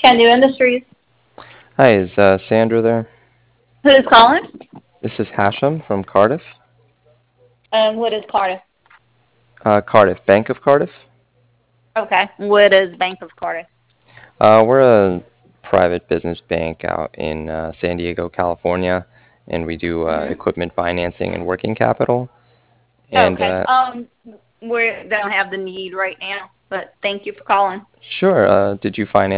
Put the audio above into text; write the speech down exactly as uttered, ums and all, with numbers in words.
Can Do Industries. Hi, is uh, Sandra there? Who's calling? This is Hashem from Cardiff. And what is Cardiff? Uh, Cardiff, Bank of Cardiff. Okay. What is Bank of Cardiff? Uh, we're a private business bank out in uh, San Diego, California, and we do uh, Mhm. equipment financing and working capital. And Okay. uh, Um, we don't have the need right now, but thank you for calling. sure, uh, did you finance